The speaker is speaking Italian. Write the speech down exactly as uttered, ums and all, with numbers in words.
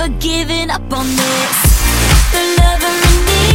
never giving up on this. The lover in me